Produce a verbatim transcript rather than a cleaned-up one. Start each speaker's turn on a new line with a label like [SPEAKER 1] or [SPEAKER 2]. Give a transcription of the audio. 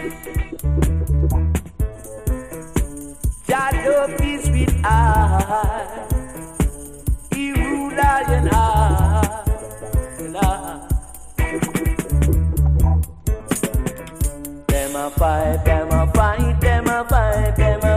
[SPEAKER 1] Jah love is with I. He rule I and I. Them a fight, them a fight, them a fight, them a